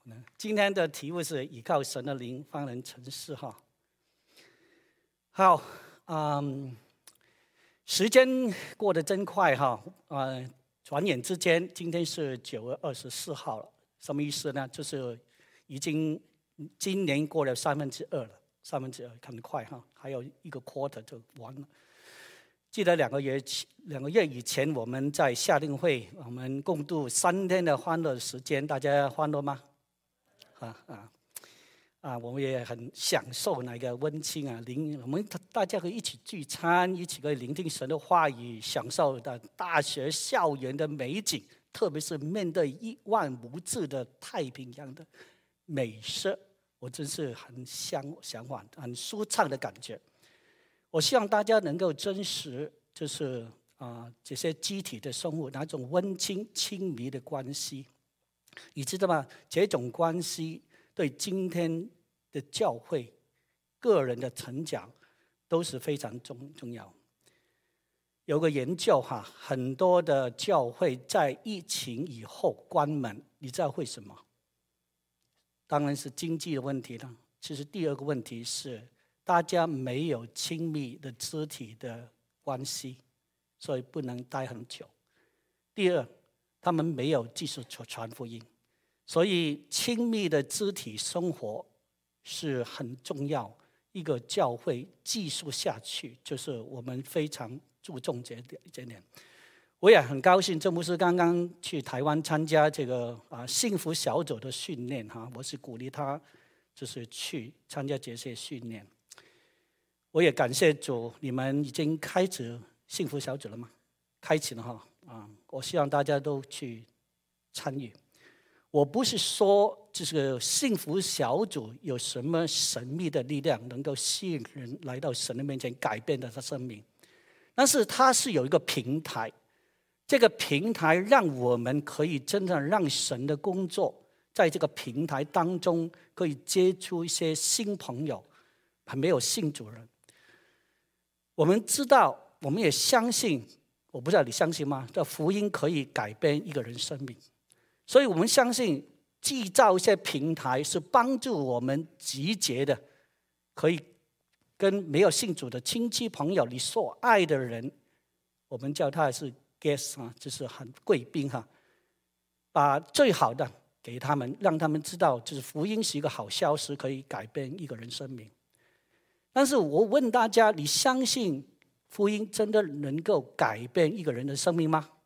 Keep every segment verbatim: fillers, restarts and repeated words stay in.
今天的题目是倚靠神的灵方能成事哈。好，嗯，时间过得真快哈，呃，转眼之间，今天是九月二十四号了，什么意思呢？就是已经今年过了三分之二了，三分之二很快哈，还有一个 quarter 就完了。记得两个月两个月以前，我们在夏令会，我们共度三天的欢乐时间，大家欢乐吗？啊啊啊！我们也很享受那个温馨啊，聆我们大家可以一起聚餐，一起可以聆听神的话语，享受的大学校园的美景，特别是面对一望无际的太平洋的美色，我真是很向向往、很舒畅的感觉。我希望大家能够真实，就是啊、呃、这些肢体的生活，那种温馨亲密的关系。你知道吗？这种关系对今天的教会、个人的成长都是非常重重要。有个研究哈，很多的教会在疫情以后关门，你知道为什么？当然是经济的问题了。其实第二个问题是，大家没有亲密的肢体的关系，所以不能待很久。第二，他们没有继续传福音，所以亲密的肢体生活是很重要。一个教会继续下去，就是我们非常注重这点。这点，我也很高兴，郑牧师刚刚去台湾参加这个啊幸福小组的训练哈，我是鼓励他就是去参加这些训练。我也感谢主，你们已经开始幸福小组了吗？开启了哈。啊，我希望大家都去参与。我不是说这个幸福小组有什么神秘的力量能够吸引人来到神的面前，改变他的生命，但是它是有一个平台，这个平台让我们可以真正让神的工作在这个平台当中可以接触一些新朋友，还没有信主人。我们知道，我们也相信。我不知道你相信吗？这福音可以改变一个人生命，所以我们相信制造一些平台是帮助我们集结的，可以跟没有信主的亲戚朋友，你所爱的人，我们叫他是 guest 啊，就是很贵宾哈，把最好的给他们，让他们知道，就是福音是一个好消息，可以改变一个人生命。但是我问大家，你相信福音真的能够改变一个人的生命吗？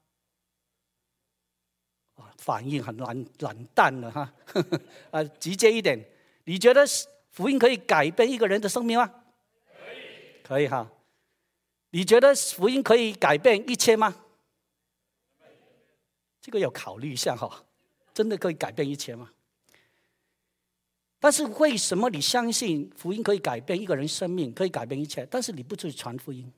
反应很冷冷淡了哈，啊，直接一点，你觉得福音可以改变一个人的生命吗？可以，可以哈。你觉得福音可以改变一切吗？这个要考虑一下哈，真的可以改变一切吗？但是为什么你相信福音可以改变一个人生命，可以改变一切，但是你不去传福音？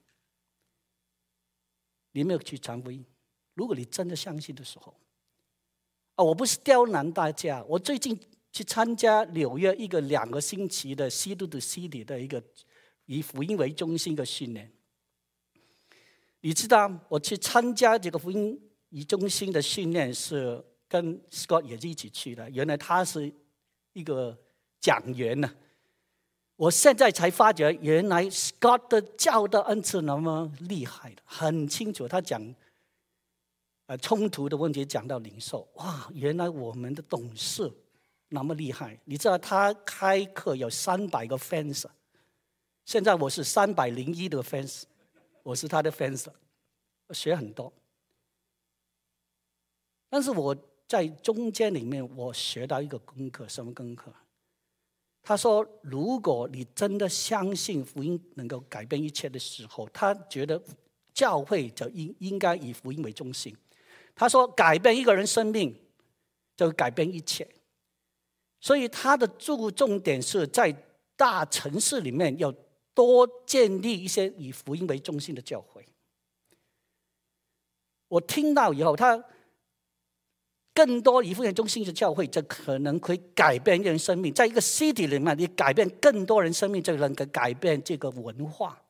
你没有去传福音。如果你真的相信的时候，啊，我不是刁难大家。我最近去参加纽约一个两个星期的西都的 City 的一个以福音为中心的训练。你知道，我去参加这个福音为中心的训练是跟 Scott 也是一起去的。原来他是一个讲员呢。我现在才发觉，原来 Scott 的教导恩赐那么厉害的，很清楚。他讲呃冲突的问题，讲到领受，哇，原来我们的董事那么厉害。你知道他开课有三百个 fans， 现在我是三百零一的 fans， 我是他的 fans， 我学很多。但是我在中间里面，我学到一个功课，什么功课？他说，如果你真的相信福音能够改变一切的时候，他觉得教会就应应该以福音为中心。他说，改变一个人生命就改变一切。所以他的注重点是在大城市里面要多建立一些以福音为中心的教会。我听到以后，他更多以福音中心的教会，这可能可以改变一个人生命。在一个 city 里面，你改变更多人生命，就能够改变这个文化，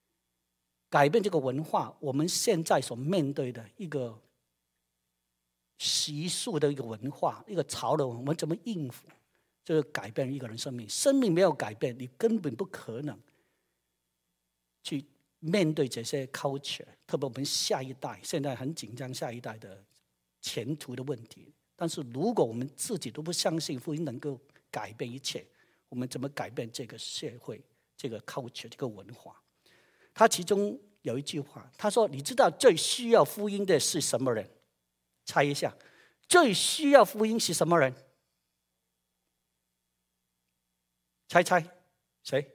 改变这个文化。我们现在所面对的一个习俗的一个文化，一个潮流，我们怎么应付？就是改变一个人生命。生命没有改变，你根本不可能去面对这些 culture。特别我们下一代现在很紧张，下一代的前途的问题。但是如果我们自己都不相信福音能够改变一切，我们怎么改变这个社会、这个 culture、这个文化？他其中有一句话，他说：“你知道最需要福音的是什么人？”猜一下，最需要福音是什么人？猜猜，谁？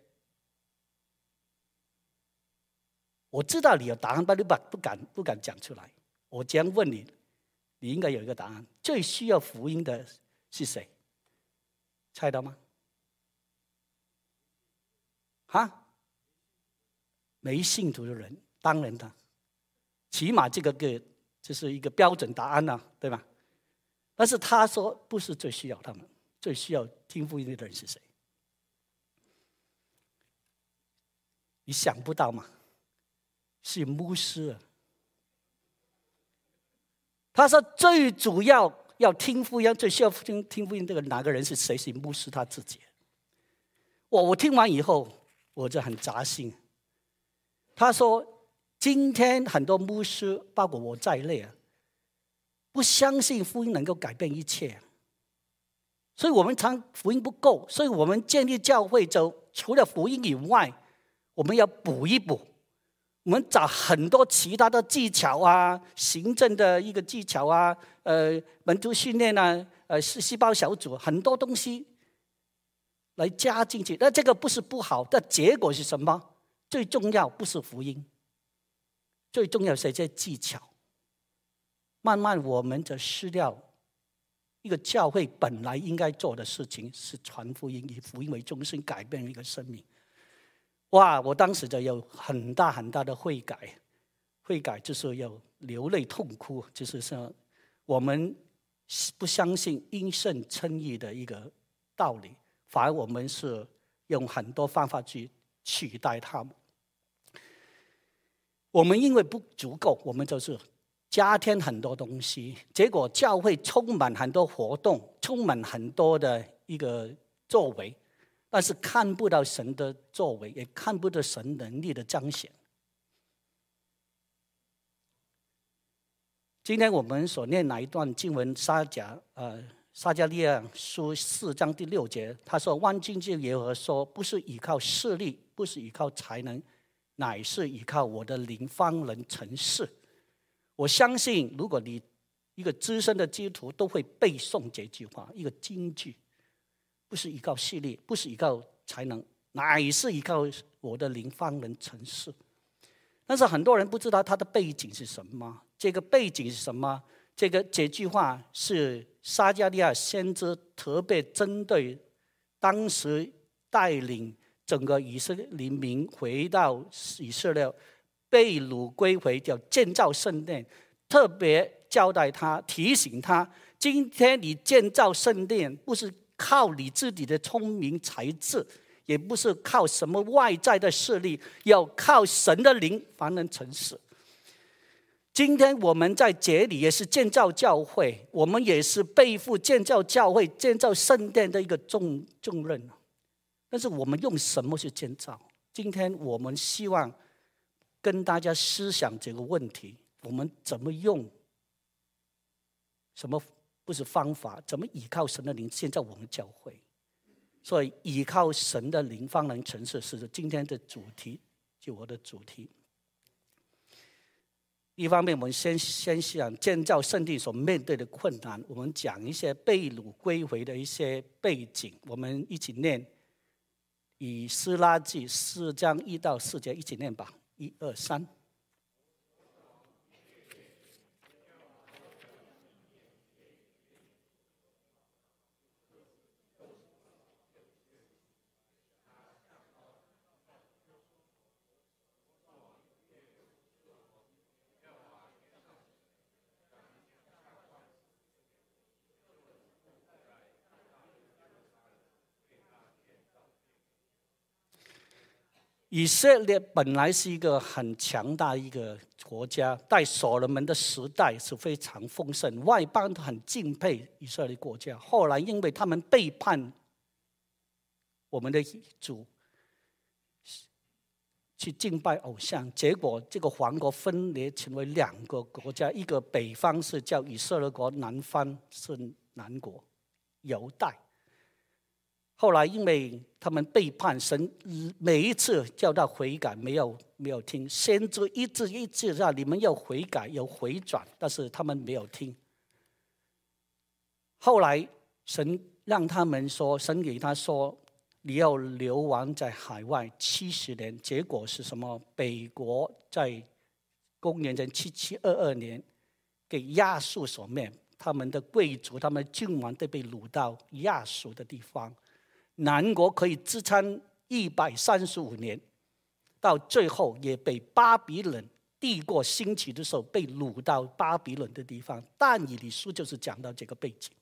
我知道你有答案，但你不不敢不敢讲出来。我这样问你，你应该有一个答案。最需要福音的是谁？猜到吗？啊？没信徒的人，当然的，起码这个个就是一个标准答案啊，对吧？但是他说不是最需要他们，最需要听福音的人是谁？你想不到吗？是牧师啊。他说最主要要听福音，最需要听听福音这个哪个人是谁？是牧师他自己。我我听完以后，我就很扎心。他说今天很多牧师，包括我在内啊，不相信福音能够改变一切，所以我们常福音不够，所以我们建立教会就除了福音以外，我们要补一补。我们找很多其他的技巧啊，行政的一个技巧啊，呃，门徒训练啊，呃，细胞小组，很多东西来加进去。那这个不是不好，但结果是什么？最重要不是福音，最重要是这些技巧。慢慢我们就失掉一个教会本来应该做的事情，是传福音，以福音为中心，改变一个生命。哇！我当时就有很大很大的悔改，悔改就是要流泪痛哭，就是说我们不相信因信称义的一个道理，反而我们是用很多方法去取代他们。我们因为不足够，我们就是加添很多东西，结果教会充满很多活动，充满很多的一个作为，但是看不到神的作为，也看不到神能力的彰显。今天我们所念哪一段经文？撒迦呃撒迦利亚书四章第六节，他说：“万军之耶和华说，不是依靠势力，不是依靠才能，乃是依靠我的灵方能成事。”我相信，如果你一个资深的基督徒都会背诵这句话，一个金句，不是依靠势力，不是依靠才能，乃是依靠我的灵方能成事。但是很多人不知道他的背景是什么。这个背景是什么？这个这句话是撒迦利亚先知特别针对当时带领整个以色列民回到以色列被掳归回，叫建造圣殿，特别交代他，提醒他：今天你建造圣殿，不是靠你自己的聪明才智，也不是靠什么外在的势力，要靠神的灵方能成事。今天我们在这里也是建造教会，我们也是背负建造教会、建造圣殿的一个重重任。但是我们用什么去建造？今天我们希望跟大家思想这个问题：我们怎么用什么不是方法？怎么依靠神的灵建造我们教会？所以依靠神的灵方能成事，是今天的主题，就我的主题。一方面，我们先先想建造圣地所面对的困难，我们讲一些被掳归回的一些背景。我们一起念以斯拉记四章一到四节，一起念吧，一二三。以色列本来是一个很强大的一个国家，在所罗门的时代是非常丰盛，外邦都很敬佩以色列国家。后来因为他们背叛我们的主，去敬拜偶像，结果这个王国分裂成为两个国家，一个北方是叫以色列国，南方是南国犹大。后来因为他们背叛神，每一次叫他悔改，没有没有听，先知一直一直让你们要悔改，要回转，但是他们没有听。后来神让他们说，神给他说，你要流亡在海外七十年。结果是什么？北国在公元前七七二二年给亚述所灭，他们的贵族、他们的君王都被掳到亚述的地方。南国可以支撑一百三十五年，到最后也被巴比伦帝国兴起的时候被掳到巴比伦的地方。但以理书就是讲到这个背景。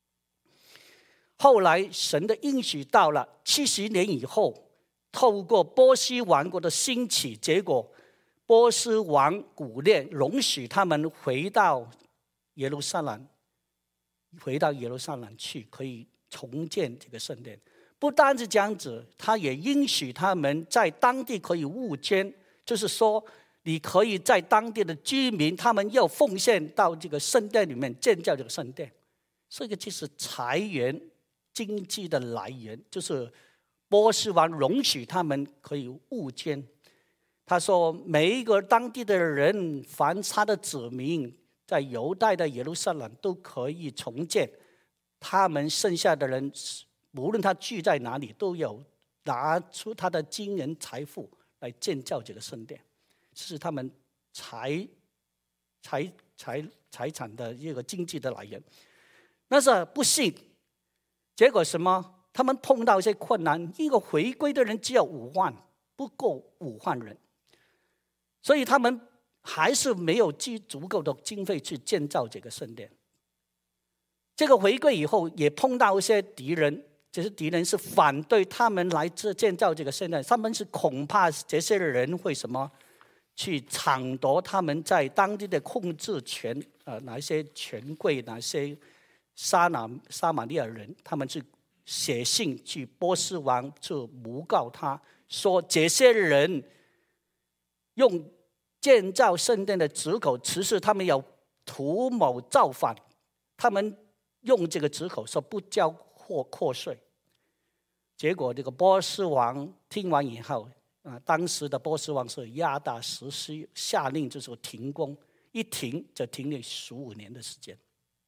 后来神的应许到了七十年以后，透过波斯王国的兴起，结果波斯王古列容许他们回到耶路撒冷，回到耶路撒冷去，可以重建这个圣殿。不单是这样子，他也允许他们在当地可以务捐，就是说你可以在当地的居民，他们要奉献到这个圣殿里面建造这个圣殿。这个就是财源经济的来源，就是波斯王容许他们可以务捐。他说每一个当地的人，凡他的子民在犹大的耶路撒冷都可以重建，他们剩下的人无论他聚在哪里，都有拿出他的金银财富来建造这个圣殿，这是他们财财财财产的一个经济的来源。但是不幸，结果什么？他们碰到一些困难，一个回归的人只有五万，不够五万人，所以他们还是没有足够的经费去建造这个圣殿。这个回归以后，也碰到一些敌人。这些敌人是反对他们来建造这个圣殿，他们是恐怕这些人会什么去抢夺他们在当地的控制权，呃，哪些权贵，哪些撒拿撒玛利亚人，他们去写信去波斯王去诬告他，说这些人用建造圣殿的藉口，其实他们有图谋造反，他们用这个藉口说不交或课税。结果这个波斯王听完以后，啊，当时的波斯王是亚达实施下令，就是停工，一停就停了十五年的时间。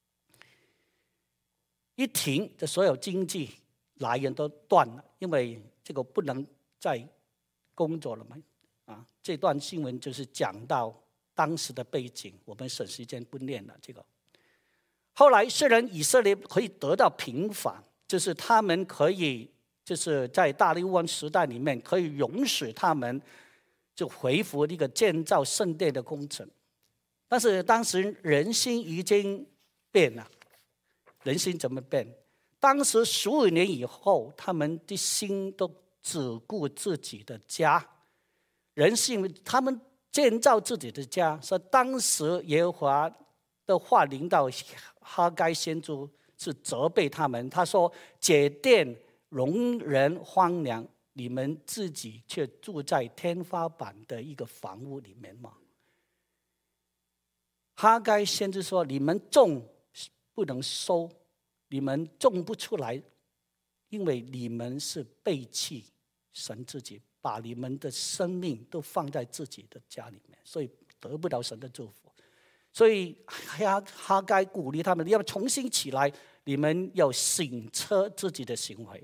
一停，这所有经济来源都断了，因为这个不能再工作了嘛。啊，这段新闻就是讲到当时的背景，我们省时间不念了。这个后来虽然以色列可以得到平反，就是他们可以。就是在大利乌王时代里面，可以容许他们就恢复一个建造圣殿的工程，但是当时人心已经变了。人心怎么变？当时十五年以后，他们的心都只顾自己的家，人心他们建造自己的家。说当时耶和华的话临到哈该先知，是责备他们，他说：“这殿容人荒凉，你们自己却住在天花板的一个房屋里面吗？”哈该先知说：“你们种不能收，你们种不出来，因为你们是背弃神自己，把你们的生命都放在自己的家里面，所以得不到神的祝福。所以哈哈该鼓励他们要重新起来，你们要省察自己的行为。”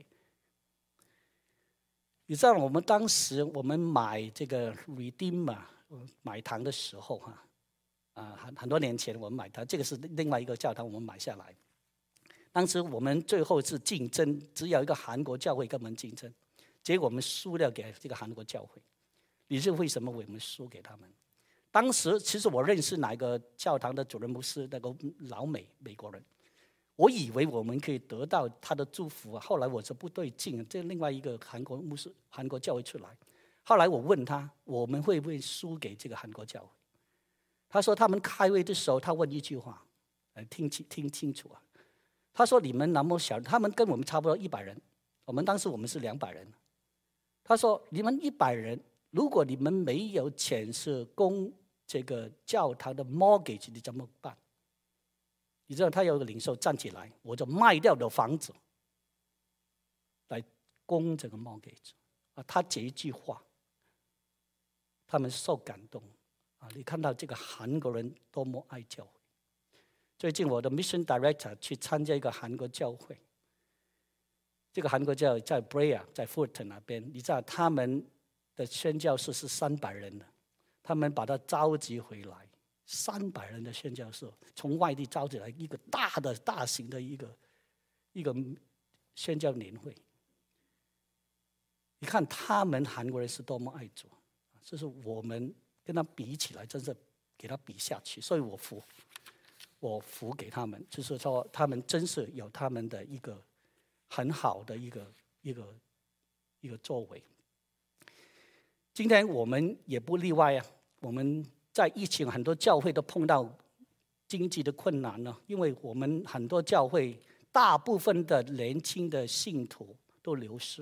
你知道我们当时我们买这个 Redeemer 买堂的时候哈，啊很很多年前我们买它，这个是另外一个教堂我们买下来。当时我们最后是竞争，只有一个韩国教会跟我们竞争，结果我们输了给这个韩国教会。你知道为什么我们输给他们？当时其实我认识哪个教堂的主任牧师，那个老美美国人。我以为我们可以得到他的祝福，后来我说不对劲，这另外一个韩国牧师、韩国教会出来。后来我问他，我们会不会输给这个韩国教会？ 他说他们开会的时候，他问一句话，听清听清楚啊。他说你们那么小，他们跟我们差不多一百人，我们当时我们是两百人。他说你们一百人，如果你们没有钱是供这个教堂的 mortgage， 你怎么办？你知道他有个领袖站起来，我就卖掉的房子来供这个 mortgage 啊。他这一句话，他们受感动啊！你看到这个韩国人多么爱教会。最近我的 mission director 去参加一个韩国教会，这个韩国教会在 Brea， 在 Fulton 那边，你知道他们的宣教士是三百人的，他们把他召集回来，三百人的宣教士从外地召集来一个大的、大型的一个一个宣教年会。你看他们韩国人是多么爱主，这是我们跟他比起来，真是给他比下去，所以我服。我服给他们，就是说他们真是有他们的一个很好的一个一个一个作为。今天我们也不例外啊，我们在疫情很多教会都碰到经济的困难呢，因为我们很多教会大部分的年轻的信徒都流失，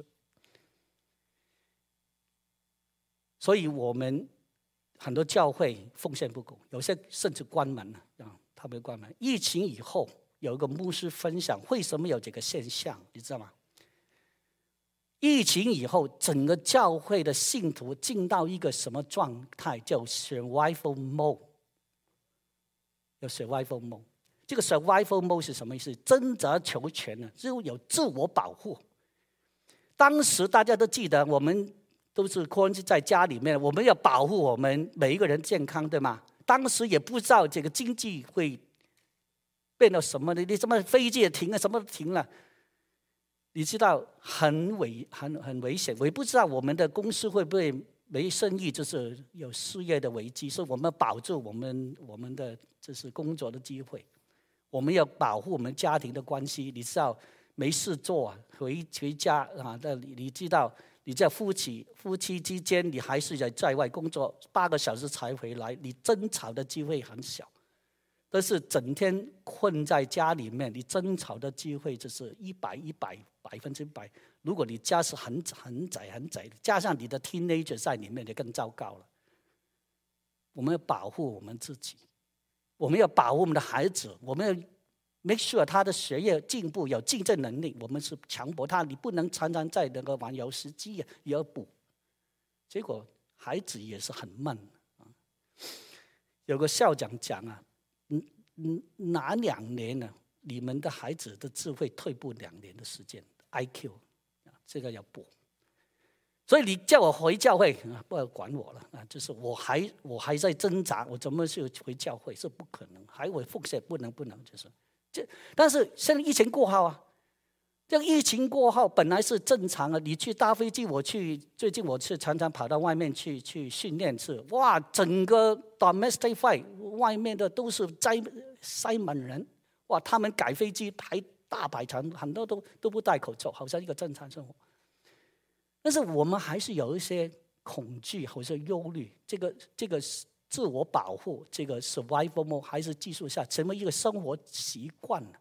所以我们很多教会奉献不够，有些甚至关门了啊。他们关门。疫情以后，有一个牧师分享为什么有这个现象，你知道吗？疫情以后，整个教会的信徒进到一个什么状态？叫 survival mode。有 survival mode。这个 survival mode 是什么意思？挣扎求全呢，就有自我保护。当时大家都记得，我们都是困在家里面，我们要保护我们每一个人健康，对吗？当时也不知道这个经济会变到什么的，你什么飞机也停了，什么都停了，你知道很危很很危险。我也不知道我们的公司会不会没生意，就是有失业的危机，所以我们要保住我们我们的就是工作的机会，我们要保护我们家庭的关系。你知道没事做啊，回回家啊，你你知道。你在夫妻夫妻之间，你还是在在外工作八个小时才回来，你争吵的机会很小。但是整天困在家里面，你争吵的机会就是一百一百百分之百。如果你家是很很窄很窄，加上你的 teenager 在里面，就更糟糕了。我们要保护我们自己，我们要保护我们的孩子，我们要。make sure 他的学业进步有竞争能力，我们是强迫他，你不能常常在那个玩游戏机也要补，结果孩子也是很闷啊。有个校长讲啊，嗯嗯，哪两年呢？你们的孩子的智慧退步两年的时间 ，I Q， 这个要补。所以你叫我回教会啊，不要管我了啊！就是我还我还在挣扎，我怎么去回教会是不可能，还我奉献不能不能就是。但是现在疫情过后啊，这个疫情过后本来是正常的。你去搭飞机，我去最近我是常常跑到外面去去训练，是哇，整个 domestic flight 外面的都是塞塞满人，哇，他们改飞机排大排长，很多都都不戴口罩，好像一个正常生活。但是我们还是有一些恐惧或者忧虑，这个这个自我保护，这个 survival mode 还是技术下成为一个生活习惯了。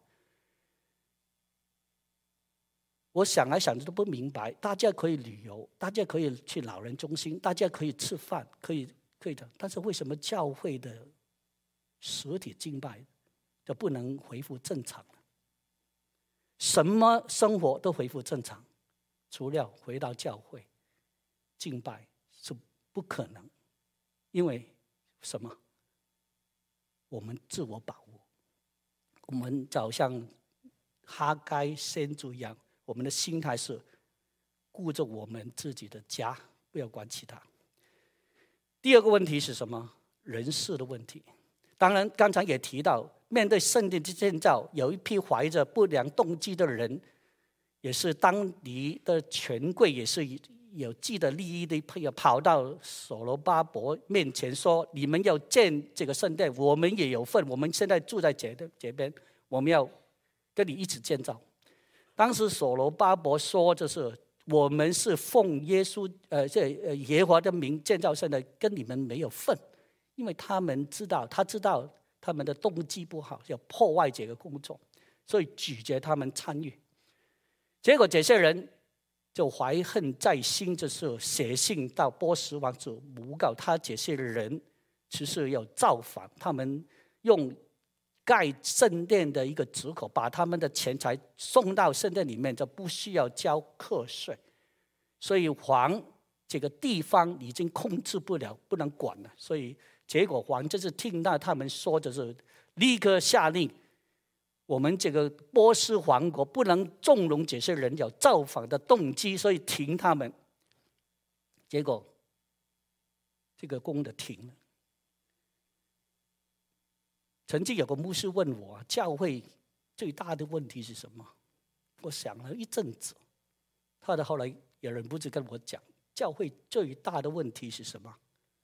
我想来想去都不明白，大家可以旅游，大家可以去老人中心，大家可以吃饭，可以可以的，但是为什么教会的实体敬拜就不能恢复正常呢？什么生活都恢复正常，除了回到教会敬拜是不可能，因为什么？我们自我保护，我们就像哈该先祖一样，我们的心态是顾着我们自己的家，不要管其他。第二个问题是什么？人事的问题。当然，刚才也提到，面对圣殿的建造，有一批怀着不良动机的人，也是当地的权贵，也是有既得利益的朋友跑到所罗巴伯面前说：“你们要建这个圣殿，我们也有份。我们现在住在这这边，我们要跟你一起建造。”当时所罗巴伯说：“就是我们是奉耶稣呃这呃耶和华的名建造圣殿，跟你们没有份， 因为他们知道，他知道他们的动机不好，要破坏这个工作，所以拒绝他们参与。结果这些人就怀恨在心，就是写信到波斯王子诬告他这些人其实要造反，他们用盖圣殿的一个指口，把他们的钱财送到圣殿里面，就不需要交课税。所以皇这个地方已经控制不了，不能管了。所以结果皇就是听到他们说，就是立刻下令，我们这个波斯王国不能纵容这些人有造反的动机，所以停他们。结果这个工的停了。曾经有个牧师问我，教会最大的问题是什么？我想了一阵子，他的后来也忍不住跟我讲，教会最大的问题是什么？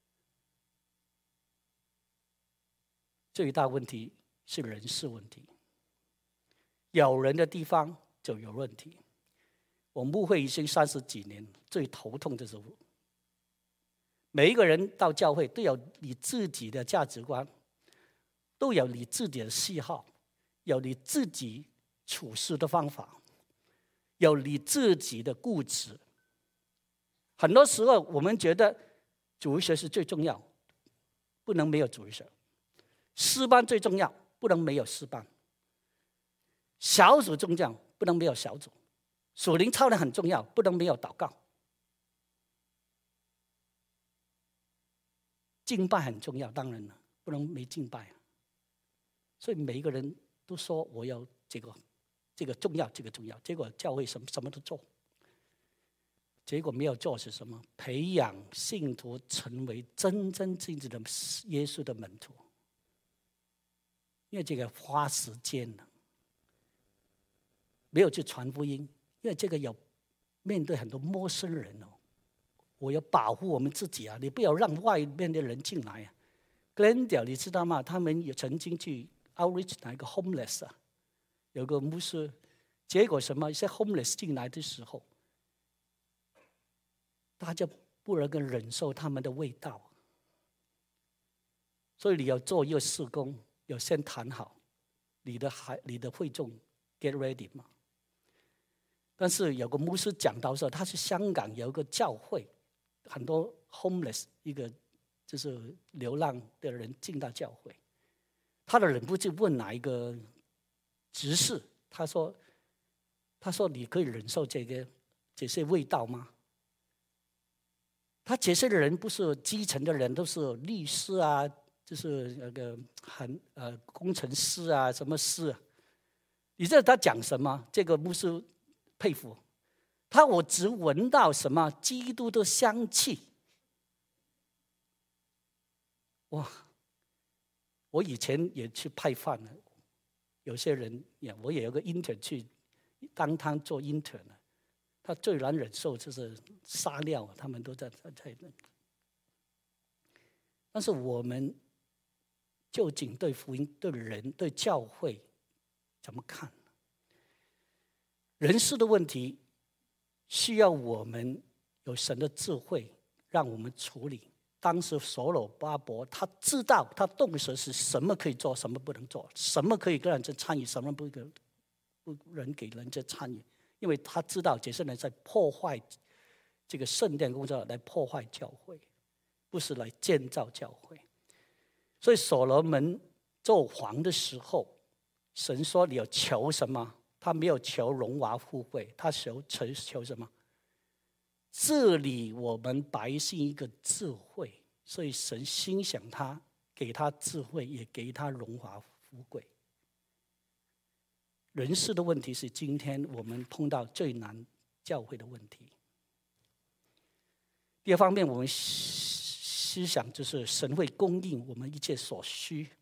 最大问题是人事问题。有人的地方就有问题。我牧会已经三十几年，最头痛的是每一个人到教会都有你自己的价值观，都有你自己的喜好，有你自己处事的方法，有你自己的固执。很多时候我们觉得主日学是最重要，不能没有主日学；诗班最重要，不能没有诗班；小组重要，不能没有小组；属灵操练很重要，不能没有祷告；敬拜很重要，当然了，不能没敬拜。所以每一个人都说我要这个这个重要，这个重要，结果教会什么什么都做，结果没有做是什么？培养信徒成为真真正正的耶稣的门徒。因为这个花时间了，没有去传福音，因为这个要面对很多陌生人哦。我要保护我们自己啊，你不要让外面的人进来啊。Glendale 你知道吗？他们也曾经去 outreach 那个 homeless 啊，有个牧师，结果什么？一些 homeless 进来的时候，大家不能够忍受他们的味道，所以你要做一个事工，要先谈好你的孩、你的会众 get ready 嘛。但是有个牧师讲到说，他是香港有一个教会，很多 homeless 一个就是流浪的人进到教会，他的忍不住问哪一个执事，他说：“他说你可以忍受这个这些味道吗？”他这些人不是基层的人，都是律师啊，就是那个很呃工程师啊，什么师啊。你知道他讲什么？这个牧师佩服他，我只闻到什么基督的香气。哇！我以前也去派饭了，有些人也，我也有个 intern 去当他做 intern 了。他最难忍受就是撒尿，他们都在在那。但是我们究竟对福音、对人、对教会怎么看？人事的问题需要我们有神的智慧，让我们处理。当时所罗巴伯他知道他动手是什么可以做，什么不能做，什么可以让人家参与，什么不不能给人家参与。因为他知道这些人在破坏这个圣殿工作，来破坏教会，不是来建造教会。所以所罗门做王的时候，神说你要求什么？他没有求荣华富贵，他求求求什么？治理我们百姓一个智慧。所以神欣赏他，给他智慧，也给他荣华富贵。人事的问题是今天我们碰到最难教会的问题。第二方面，我们思想就是神会供应我们一切所需。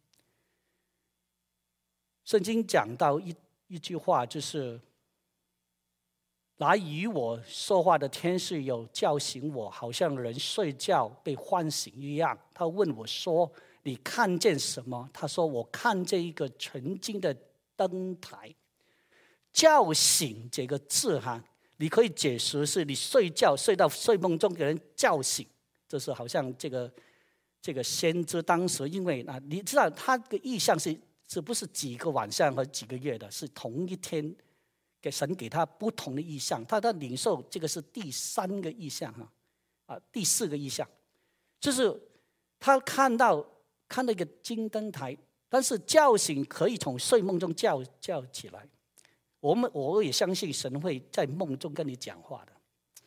圣经讲到一一句话，就是来与我说话的天使有叫醒我，好像人睡觉被唤醒一样。他问我说：“你看见什么？”他说：“我看见一个纯金的灯台。”叫醒这个字哈，你可以解释是你睡觉睡到睡梦中给人叫醒，这是好像这个这个先知当时因为啊，你知道他的意象是是不是几个晚上和几个月的，是同一天给神给他不同的意象，他的领受这个是第三个意象哈，啊第四个意象，就是他看到看到一个金灯台，但是叫醒可以从睡梦中叫叫起来。我们我也相信神会在梦中跟你讲话的。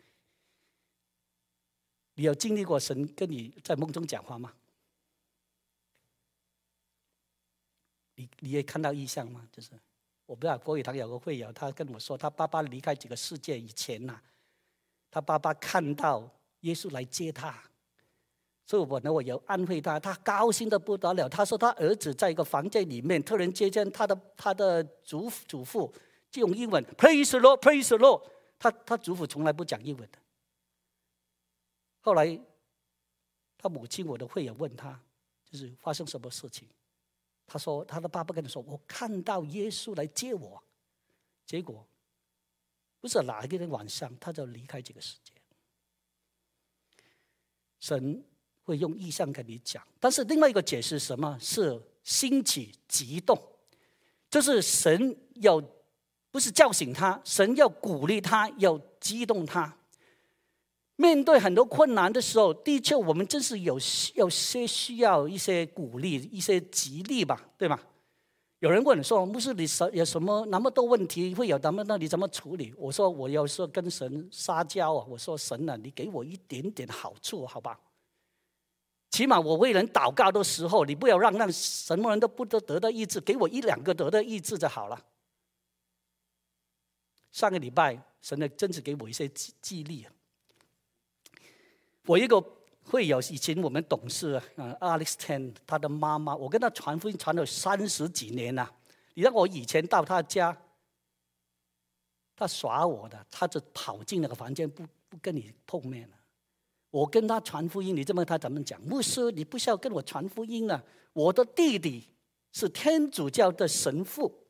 你有经历过神跟你在梦中讲话吗？你你也看到异象吗？就是我不知道国语堂有个会友，他跟我说，他爸爸离开这个世界以前呐、啊，他爸爸看到耶稣来接他，所以我呢我有安慰他，他高兴得不得了。他说他儿子在一个房间里面，突然之间他的他的祖祖父就用英文 Praise the Lord, Praise the Lord， 他他祖父从来不讲英文的。后来他母亲我的会友问他，就是发生什么事情，他说他的爸爸跟他说，我看到耶稣来接我，结果不是哪一个人晚上他就离开这个世界。神会用意象跟你讲，但是另外一个解释什么是兴起激动，就是神要不是叫醒他，神要鼓励他，要激动他。面对很多困难的时候，的确我们真是有有些需要一些鼓励，一些激励吧，对吗？有人问说，牧师，你有什么那么多问题会有那么那你怎么处理？我说我有时候跟神撒娇啊，我说神啊，你给我一点点好处好吧？起码我为人祷告的时候，你不要让让什么人都不得得到医治，给我一两个得到医治就好了。上个礼拜神呢真是给我一些激励啊。我一个会友，以前我们董事啊 Alex Ten， 他的妈妈，我跟他传福音传了三十几年了。你让我以前到他家，他耍我的，他就跑进那个房间，不不跟你碰面了。我跟他传福音，你这么他怎么讲？牧师，你不需要跟我传福音了。我的弟弟是天主教的神父，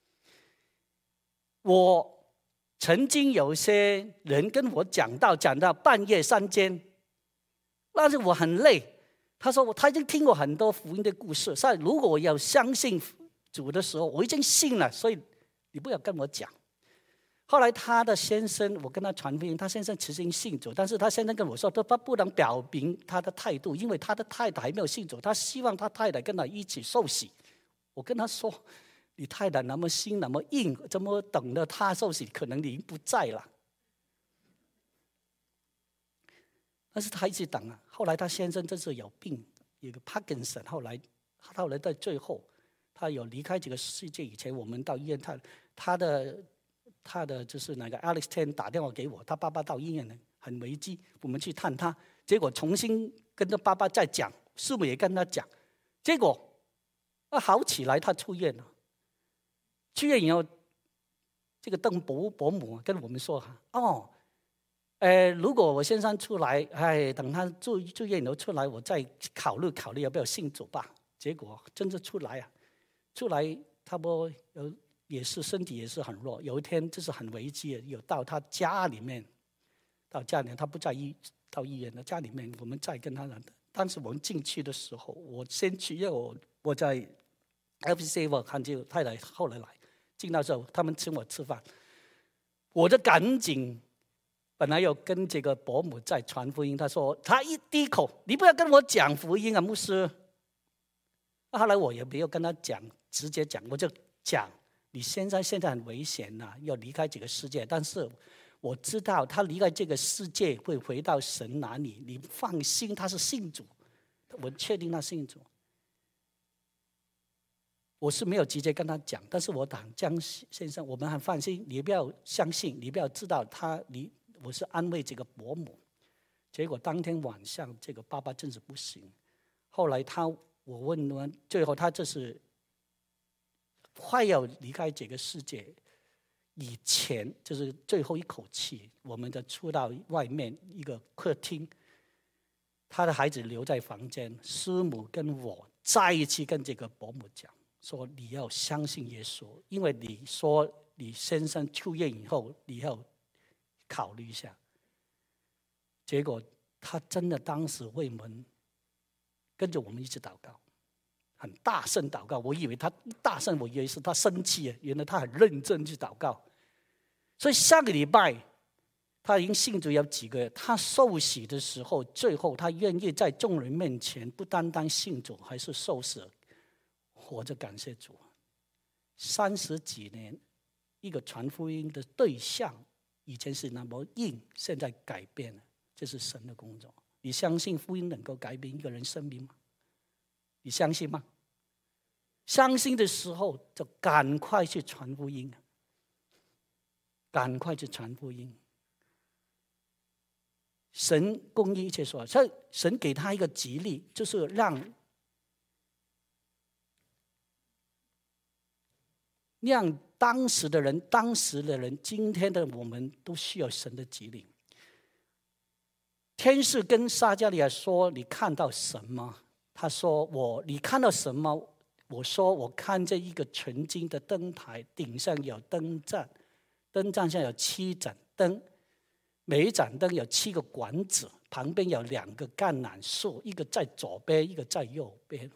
我曾经有些人跟我讲到讲到半夜三更。但是我很累，他说他已经听过很多福音的故事，所以如果我要相信主的时候，我已经信了，所以你不要跟我讲。后来他的先生，我跟他传福音，他先生其实已经信主，但是他先生跟我说，他不能表明他的态度，因为他的太太还没有信主，他希望他太太跟他一起受洗。我跟他说，你太太那么心那么硬，怎么等着他受洗？可能你已经不在了。但是他一直等啊，后来他先生真是有病，有个帕金森，后来后来在最后，他有离开这个世界以前，我们到医院，他他的他的就是那个 Alex Ten 打电话给我，他爸爸到医院了，很危机，我们去探他，结果重新跟他爸爸再讲，师母也跟他讲，结果啊好起来，他出院了，出院以后，这个邓伯伯母跟我们说哦。呃，如果我先生出来，哎，等他住住院以后出来，我再考虑考虑要不要信主吧。结果真的出来啊，出来差不多有也是身体也是很弱。有一天就是很危机，有到他家里面，到家里面他不在医到医院的家里面，我们再跟他讲。当时我们进去的时候，我先去，因为我我在 F C C 我看见太太后来来进到时候，他们请我吃饭，我就赶紧。本来有跟这个伯母在传福音，他说他一低口，你不要跟我讲福音啊，牧师。后来我也没有跟他讲，直接讲，我就讲你现在现在很危险呐、啊，要离开这个世界。但是我知道他离开这个世界会回到神那里，你放心，他是信主，我确定他信主。我是没有直接跟他讲，但是我讲江先生，我们很放心，你不要相信，你不要知道他你。我是安慰这个伯母，结果当天晚上这个爸爸真是不行。后来他我问完，最后他就是快要离开这个世界以前，就是最后一口气，我们就出到外面一个客厅，他的孩子留在房间，师母跟我再一次跟这个伯母讲，说你要相信耶稣，因为你说你先生出院以后，你要考虑一下。结果他真的当时为我们跟着我们一起祷告，很大声祷告。我以为他大声，我以为是他生气，原来他很认真去祷告。所以下个礼拜他已经信主有几个月，他受洗的时候，最后他愿意在众人面前不单单信主，还是受死，活着感谢主。三十几年，一个传福音的对象，以前是那么硬，现在改变了，这是神的工作。你相信福音能够改变一个人生命吗？你相信吗？相信的时候就赶快去传福音，赶快去传福音。神公义一切说，所以神给他一个激励，就是让让当时的人，当时的人，今天的我们都需要神的激励。天使跟撒迦利亚说：“你看到什么？”他说：“我，你看到什么？”我说：“我看见一个纯金的灯台，顶上有灯盏，灯盏上有七盏灯，每一盏灯有七个管子，旁边有两个橄榄树，一个在左边，一个在右边。”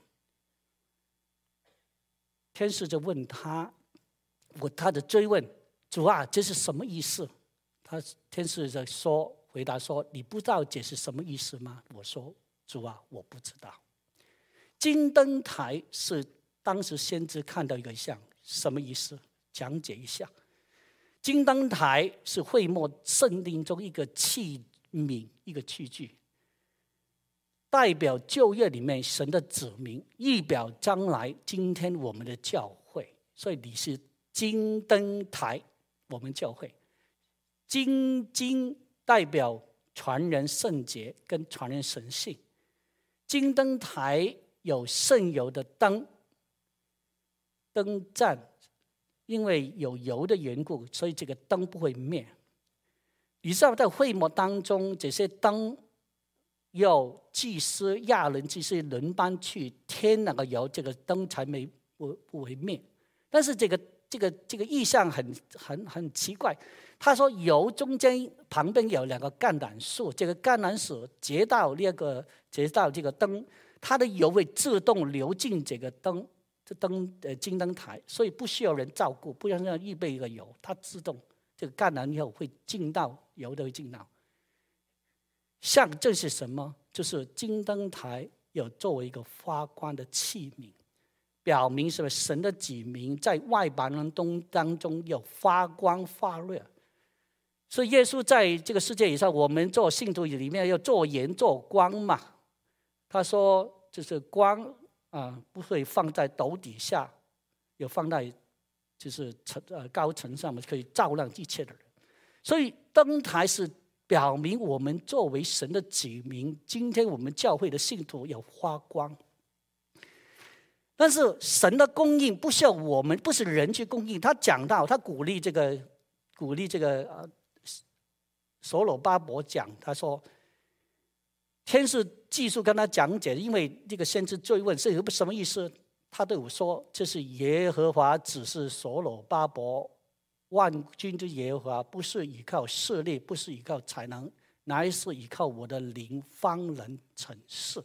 天使就问他，我他的追问：“主啊，这是什么意思？”他天使就说。回答说：“你不知道解释什么意思吗？”我说：“主啊，我不知道。”金灯台是当时先知看到一个像，什么意思？讲解一下。金灯台是会幕圣殿中一个器皿，一个器具，代表旧约里面神的子民，预表将来今天我们的教会。所以你是金灯台，我们教会金金。代表传人圣洁跟传人神性。金灯台有圣油的灯，灯盏，因为有油的缘故，所以这个灯不会灭。你知道在会幕当中，这些灯要祭司亚伦祭司轮班去添那个油，这个灯才没不不会灭。但是这个这个这个意象很很很奇怪。他说油中间旁边有两个橄榄树，这个橄榄树接到那个接到这个灯，它的油会自动流进这个灯这灯呃金灯台，所以不需要人照顾，不用要预备一个油，它自动这个橄榄油会进到油都会进到。象征是什么？就是金灯台有作为一个发光的器皿，表明什么？神的子民在外邦人当中有发光发热。所以耶稣在这个世界以上，我们做信徒里面要做盐做光嘛。他说就是光啊，不会放在斗底下，有放在就是层呃高层上面，可以照亮一切的人。所以灯台是表明我们作为神的子民，今天我们教会的信徒有发光。但是神的供应不需要我们，不是人去供应。他讲到，他鼓励这个鼓励这个呃。所罗巴伯讲，他说天使继续跟他讲解，因为这个先知追问是什么意思，他对我说：“这是耶和华指示所罗巴伯，万军之耶和华不是依靠势力，不是依靠才能，乃是依靠我的灵，方能成事。”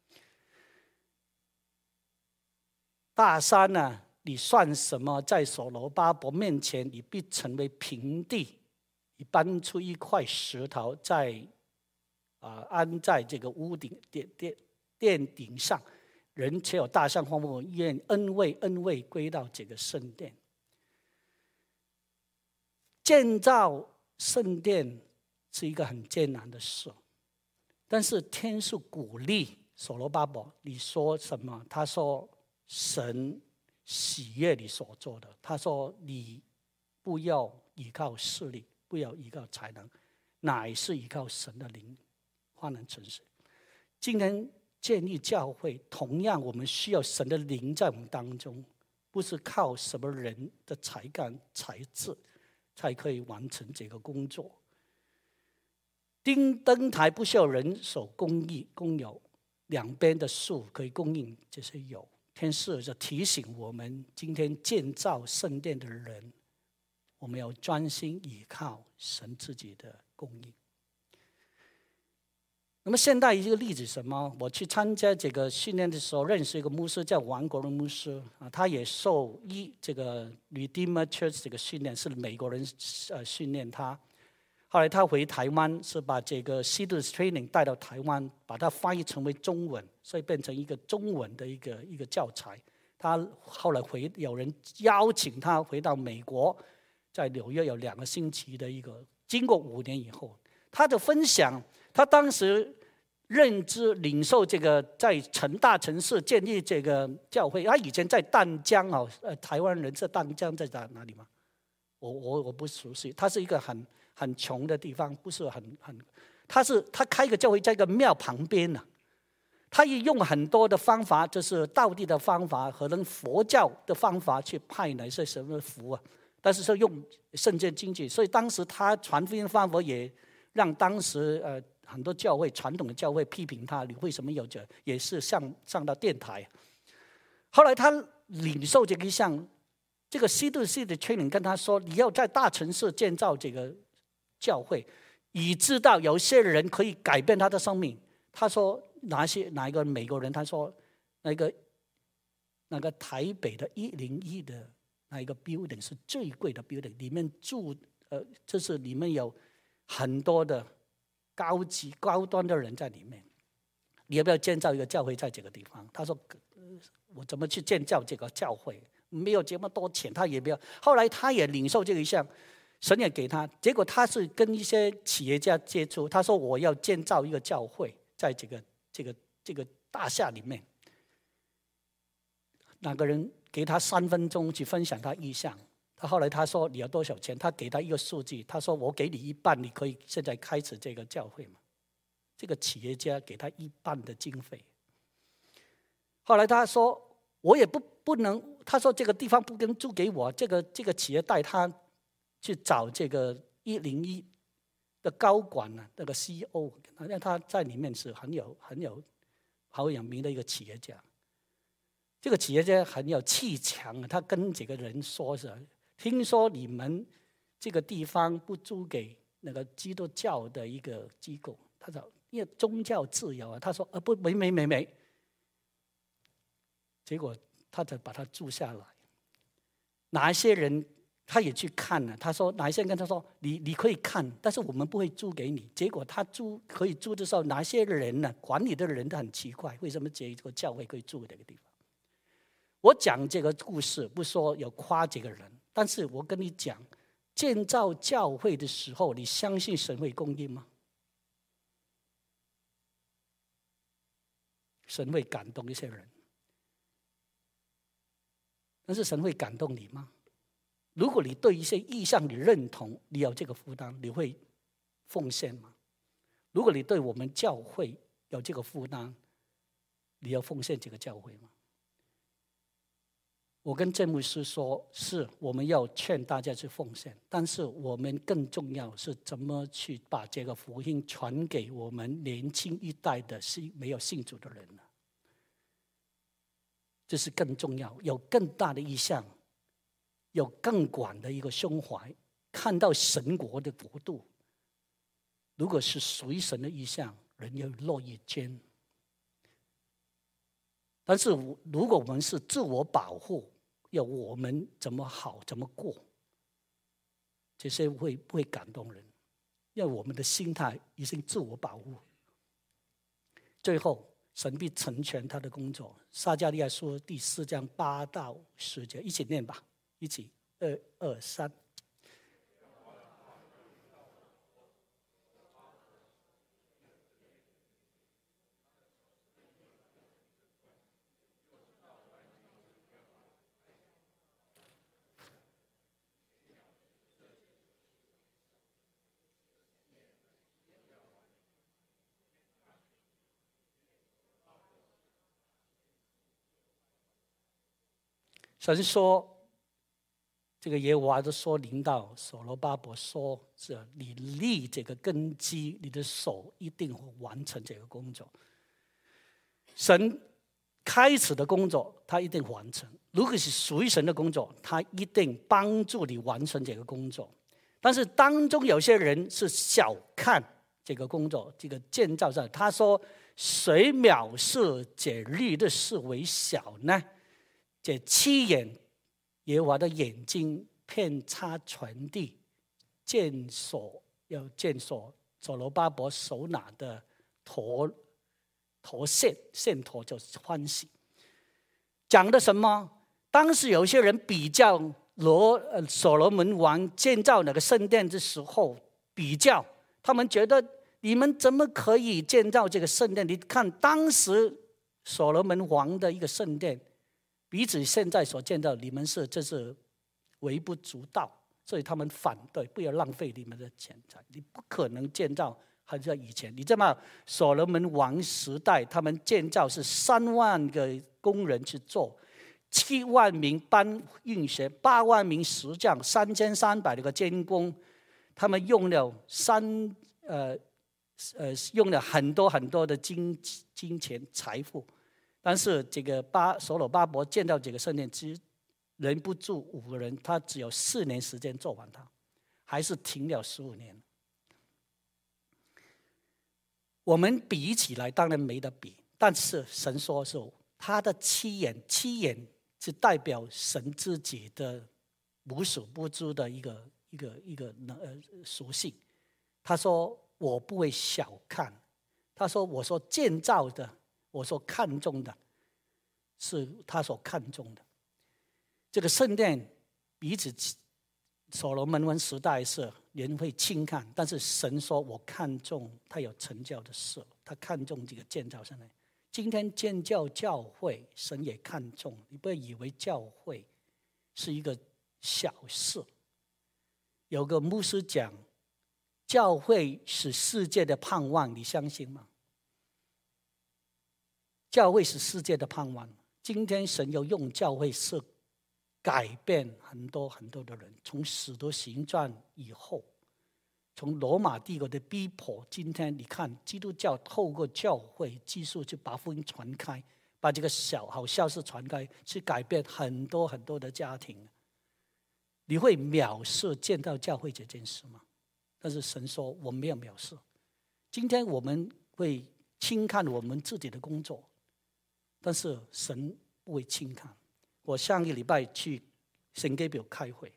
大山呢、啊，你算什么？在所罗巴伯面前，你必成为平地。你搬出一块石头在，呃、安在这个屋顶殿殿殿顶上，人且有大象荒漠，愿恩惠恩惠归到这个圣殿。建造圣殿是一个很艰难的事，但是天父鼓励所罗巴伯，你说什么？他说神喜悦你所做的。他说你不要依靠势力，不要依靠才能，乃是依靠神的灵，方能成事。今天建立教会，同样我们需要神的灵在我们当中，不是靠什么人的才干才智才可以完成这个工作。钉灯台不需要人手供应供有，两边的树可以供应这些油。天使就提醒我们，今天建造圣殿的人，我们要专心依靠神自己的供应。 那么现代一个例子是什么？我去参加这个训练的时候，认识一个牧师叫王国荣牧师啊，他也受一这个 Redeemer Church 这个训练，是美国人呃训练他。后来他回台湾，是把这个 Seedless Training 带到台湾，把它翻译成为中文，所以变成一个中文的一个一个教材。他后来回有人邀请他回到美国，在纽约有两个星期的一个，经过五年以后，他的分享。他当时认知领受这个在城大城市建立这个教会，他以前在淡江啊，呃，台湾人是淡江在哪哪里吗？我我我不熟悉，他是一个很很穷的地方，不是很很，他是他开个教会在一个庙旁边呢、啊，他也用很多的方法，就是道地的方法和能佛教的方法去派那些什么福啊，但是是用圣经经济，所以当时他传福音方法也让当时呃。很多教会传统的教会批评他，你为什么有这？也是上上到电台。后来他领受这个一项，这个西度系的催领跟他说：“你要在大城市建造这个教会，以知道有些人可以改变他的生命。”他说：“哪些哪一个美国人？”他说：“那个那个台北的一零一的那一个 building 是最贵的 building， 里面住呃，就是里面有很多的。”高级高端的人在里面，你要不要建造一个教会在这个地方？他说：“我怎么去建造这个教会？没有这么多钱，他也不要。”后来他也领受这个一项，神也给他。结果他是跟一些企业家接触，他说：“我要建造一个教会，在这个这个这个大厦里面。”那个人给他三分钟去分享他意向。他后来他说你要多少钱？他给他一个数据，他说我给你一半，你可以现在开始这个教会嘛？这个企业家给他一半的经费。后来他说我也不不能，他说这个地方不能租给我，这个这个企业带他去找这个一零一的高管呢，那个 C E O， 好像他在里面是很有很有好有名的一个企业家。这个企业家很有气强，他跟这个人说是。听说你们这个地方不租给那个基督教的一个机构，他说因为宗教自由啊，他说啊不没没没没，结果他才把它租下来。哪一些人他也去看了，他说哪一些人跟他说你你可以看，但是我们不会租给你。结果他租可以租的时候，哪些人呢？管理的人都很奇怪，为什么这个教会可以住这个地方？我讲这个故事不说有夸这个人。但是我跟你讲，建造教会的时候，你相信神会供应吗？神会感动一些人，但是神会感动你吗？如果你对一些意向你认同，你有这个负担，你会奉献吗？如果你对我们教会有这个负担，你要奉献这个教会吗？我跟郑牧师说，是我们要劝大家去奉献，但是我们更重要是怎么去把这个福音传给我们年轻一代的信没有信主的人呢？这是更重要，有更大的意向，有更广的一个胸怀，看到神国的国度。如果是属于神的意向，人要乐意捐。但是如果我们是自我保护，要我们怎么好怎么过，这些会不会感动人？因为我们的心态已经自我保护。最后神必成全他的工作。撒迦利亚书第四章八到十节，一起念吧，一起，二二三。神说，这个耶和华就说临到所罗巴伯说，是你立这个根基，你的手一定会完成这个工作。神开始的工作他一定完成，如果是属于神的工作，他一定帮助你完成这个工作。但是当中有些人是小看这个工作，这个建造上，他说：“谁藐视这律的事为小呢？这七眼耶和华的眼睛遍察全地，见所要见所所罗巴伯手拿的驼驼线线驼就欢喜。”讲的什么？当时有些人比较罗呃所罗门王建造那个圣殿的时候，比较他们觉得你们怎么可以建造这个圣殿？你看当时所罗门王的一个圣殿，比起现在所建造，你们是这是微不足道，所以他们反对，不要浪费你们的钱财，你不可能建造。还是以前，你知道吗？所罗门王时代，他们建造是三万个工人去做，七万名搬运学，八万名石匠，三千三百个监工，他们用了三呃呃用了很多很多的金金钱财富，但是这个巴所罗巴伯建造这个圣殿，只人不住五个人，他只有四年时间做完它，还是停了十五年。我们比起来当然没得比，但是神说是他的七眼，七眼是代表神自己的无所不知的一个一个一个呃属性。他说我不会小看，他说我所建造的，我所看重的，是他所看重的。这个圣殿彼此所罗门王时代是人会轻看，但是神说我看重他有成就的事，他看重这个建造圣殿。今天建教教会，神也看重，你不要以为教会是一个小事。有个牧师讲，教会是世界的盼望，你相信吗？教会是世界的盼望，今天神要用教会是改变很多很多的人，从使徒行传以后，从罗马帝国的逼迫，今天你看基督教透过教会技术去把福音传开，把这个小好消息传开，去改变很多很多的家庭。你会藐视建造教会这件事吗？但是神说我没有藐视。今天我们会轻看我们自己的工作，但是神不会轻看。我上个礼拜去圣盖表开会，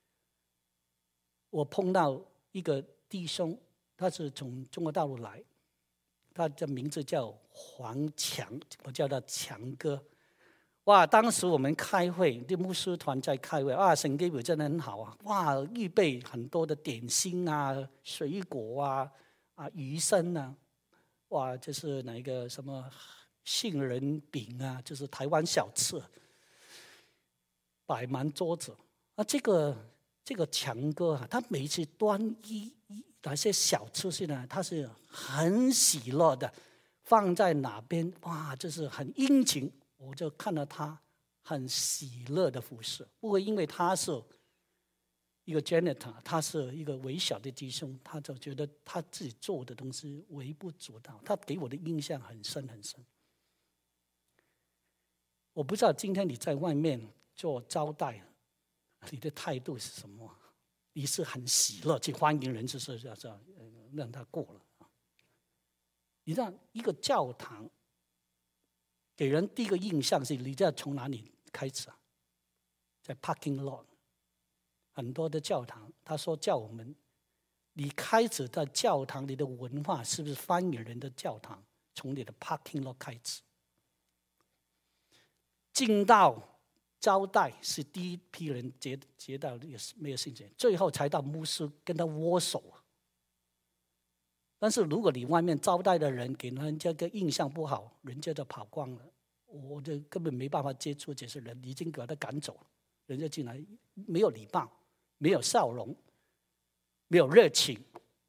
我碰到一个弟兄，他是从中国大陆来，他的名字叫黄强，我叫他强哥。哇！当时我们开会，这牧师团在开会啊，圣盖表真的很好啊！哇，预备很多的点心啊、水果啊、啊鱼生啊，哇，就是那个什么杏仁饼啊，就是台湾小吃。摆满桌子啊，这个这个强哥啊，他每次端一一那些小吃去呢，他是很喜乐的，放在哪边哇，就是很殷勤。我就看到他很喜乐的服侍，不会因为他是一个 janitor， 他是一个微小的弟兄，他就觉得他自己做的东西微不足道。他给我的印象很深很深。我不知道今天你在外面做招待，你的态度是什么？你是很喜乐去欢迎人，就是要这样让他过了。你让一个教堂给人第一个印象是，你知道从哪里开始啊？在 parking lot， 很多的教堂，他说叫我们，你开始在教堂里的文化是不是欢迎人的教堂？从你的 parking lot 开始，进到招待是第一批人接接到也是没有兴趣，最后才到牧师跟他握手。但是如果你外面招待的人给人家个印象不好，人家就跑光了，我就根本没办法接触这些人，已经把他赶走了。人家进来没有礼貌，没有笑容，没有热情，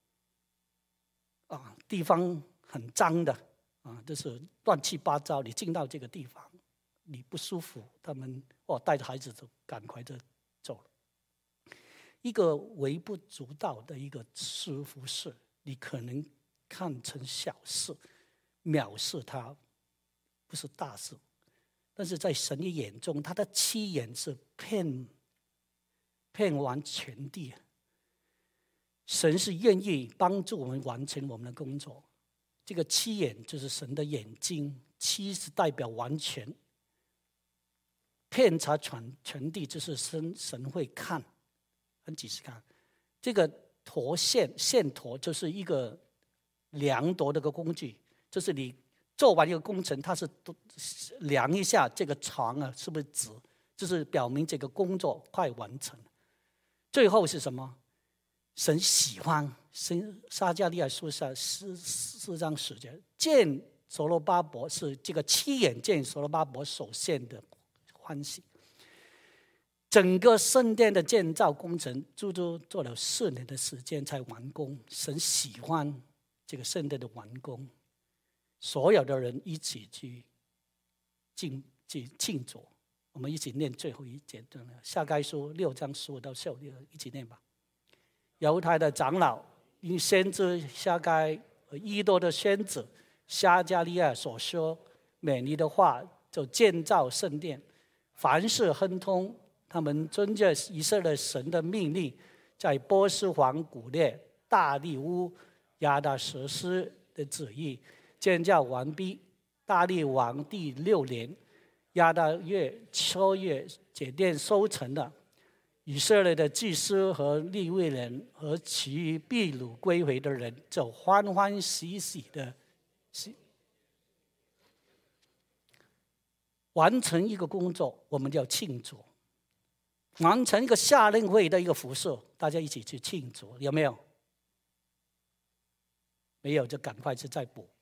啊，地方很脏的啊，就是乱七八糟。你进到这个地方，你不舒服，他们哦带着孩子就赶快就走了。一个微不足道的一个师傅事，你可能看成小事，藐视他，不是大事。但是在神的眼中，他的七眼是遍遍完全地。 神是愿意帮助我们完成我们的工作。这个七眼就是神的眼睛，七是代表完全，遍察全全地就是神神会看，很仔细看。这个砣线线砣就是一个量度的一个工具，就是你做完一个工程，它是量一下这个床啊是不是直，就是表明这个工作快完成。最后是什么？神喜欢，神撒迦利亚书下四四章十节，见所罗巴伯是这个七眼见所罗巴伯所献的欢喜。整个圣殿的建造工程足足做了四年的时间才完工。神喜欢这个圣殿的完工，所有的人一起去敬去庆祝。我们一起念最后一节，下该书六章十五到十六，一起念吧。犹太的长老因先知夏该和伊多的先子撒迦利亚所说美丽的话，就建造圣殿，凡事亨通。他们遵着以色列神的命令，在波斯王古列、大利乌、亚达舍斯的旨意建造完毕。大利王第六年，亚达月秋月，这殿收成了。以色列的祭司和利未人和其余被掳归回的人，就欢欢喜喜的完成一个工作，我们要庆祝；完成一个夏令会的一个服饰，大家一起去庆祝，有没有？没有就赶快去再补。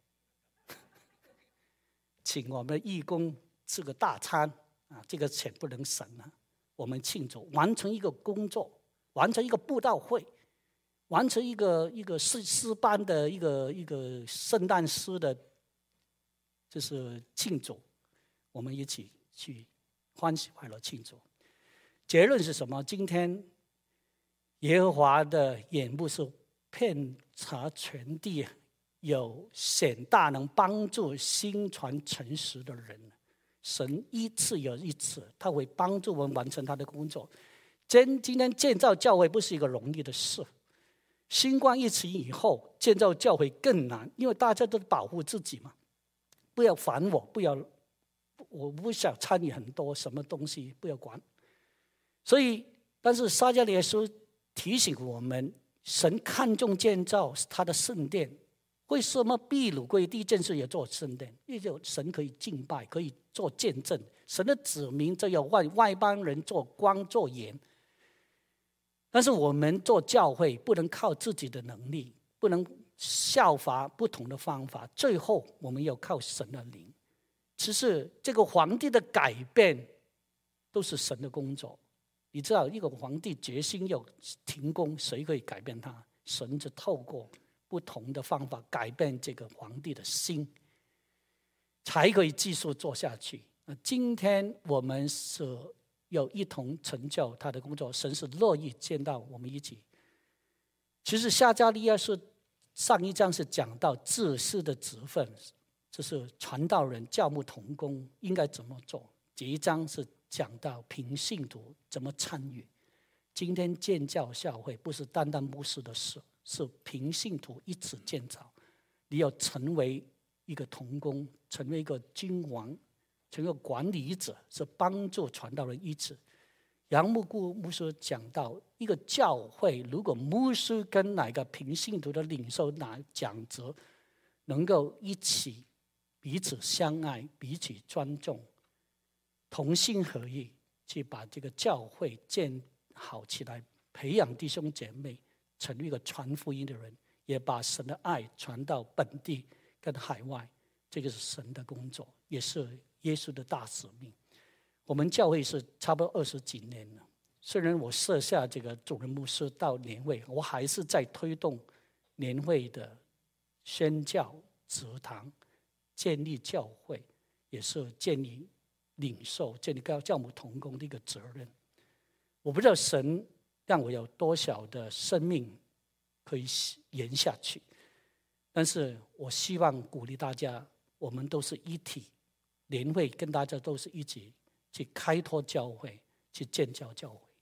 请我们的义工吃个大餐啊，这个钱不能省啊。我们庆祝完成一个工作，完成一个布道会，完成一个一个诗诗班的一个一个圣诞诗的，就是庆祝，我们一起去欢喜快乐庆祝。结论是什么？今天耶和华的眼目是遍察全地，有显大能帮助心传诚实的人。神一次又一次，他会帮助我们完成他的工作。今今天建造教会不是一个容易的事。新冠疫情以后，建造教会更难，因为大家都保护自己嘛。不要烦我，不要，我不想参与很多什么东西，不要管。所以，但是撒迦利亚书提醒我们，神看重建造他的圣殿。为什么被掳归第一件事也做圣殿？因为神可以敬拜，可以做见证。神的子民就要外外邦人做光做盐。但是我们做教会不能靠自己的能力，不能效法不同的方法，最后我们要靠神的灵。其实这个皇帝的改变都是神的工作。你知道，一个皇帝决心要停工，谁可以改变他？神就透过不同的方法改变这个皇帝的心，才可以继续做下去。今天我们是要一同成就他的工作，神是乐意见到我们一起。其实撒迦利亚是上一章是讲到祭司的职分，就是传道人、教牧同工应该怎么做。这一章是讲到平信徒怎么参与。今天建教教会不是单单牧师的事，是平信徒一起建造。你要成为一个同工，成为一个君王，成为一个管理者，是帮助传道人一起。杨牧顾牧师讲到，一个教会如果牧师跟哪个平信徒的领袖拿讲责，能够一起彼此相爱，彼此尊重，同心合意，去把这个教会建好起来，培养弟兄姐妹，成为一个传福音的人，也把神的爱传到本地跟海外。这个是神的工作，也是耶稣的大使命。我们教会是差不多二十几年了，虽然我设下这个主任牧师到年会，我还是在推动年会的宣教、植堂、建立教会，也是建立领受、建立教牧同工的一个责任。我不知道神让我有多少的生命可以延下去，但是我希望鼓励大家，我们都是一体，年会跟大家都是一起去开拓教会，去建造教会。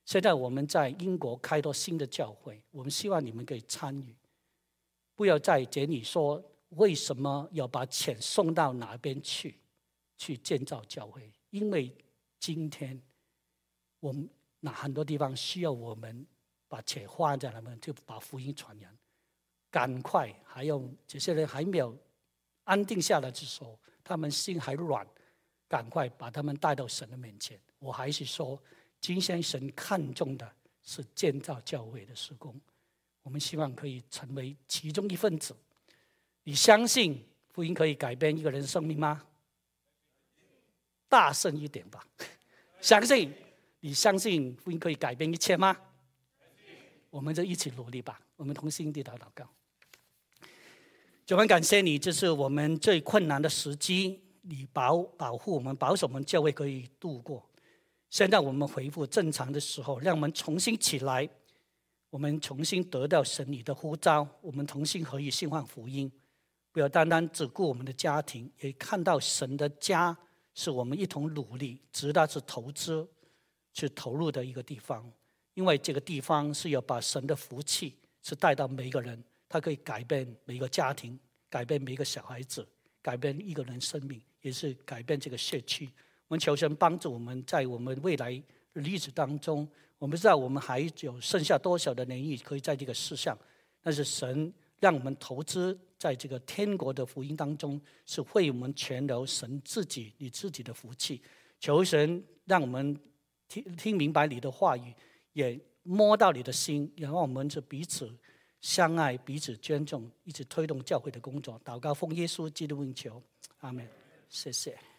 现在我们在英国开拓新的教会，我们希望你们可以参与，不要再简里说为什么要把钱送到哪边去去建造教会，因为今天我们那很多地方需要我们把钱花在那边，就把福音传扬。赶快，还有这些人还没有安定下来的时候，他们心还软，赶快把他们带到神的面前。我还是说，今天神看重的是建造教会的事工，我们希望可以成为其中一份子。你相信福音可以改变一个人的生命吗？大声一点吧！相信？你相信福音可以改变一切吗？我们就一起努力吧，我们同心地祷告。主，很感谢你，这是我们最困难的时机，你保保护我们，保守我们教会可以度过。现在我们恢复正常的时候，让我们重新起来，我们重新得到神你的呼召，我们同心合意信奉福音，不要单单只顾我们的家庭，也看到神的家是我们一同努力，直到是投资去投入的一个地方。因为这个地方是要把神的福气是带到每一个人，它可以改变每一个家庭，改变每一个小孩子，改变一个人生命，也是改变这个社区。我们求神帮助我们，在我们未来日子当中，我们知道我们还有剩下多少的年日可以在这个世上，但是神让我们投资在这个天国的福音当中，是为我们全留神自己你自己的福气。求神让我们 听, 听明白你的话语，也摸到你的心，然后我们就彼此相爱，彼此尊重，一起推动教会的工作。祷告奉耶稣基督名求，阿们。谢谢。